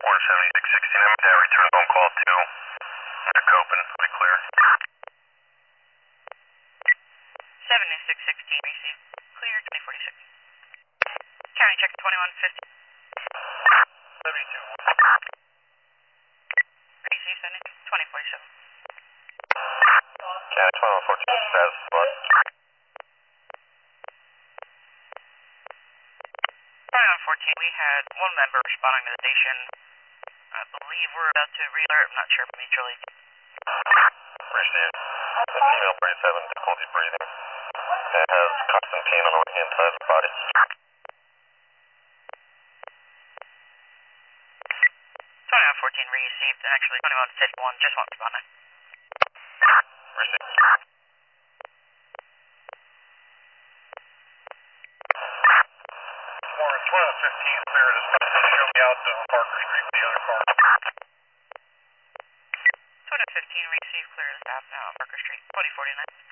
7616, that return phone call to Copen, pretty clear. 7616, receive clear 2046. County check 2150. 72. Receive sending 2047. County 2114, status what? 2114, we had one member responding to the station. I believe we're about to re-alert, I'm not sure if mutually. Received. The female 37, difficulty breathing. And has constant pain on the right hand side of the body. 2114 received, and actually 2151 just wants responding. Received. Warren 1215, clear this. Show me out on Parker Street with the other car. 2115 received, clear the stop now on Parker Street, 2049.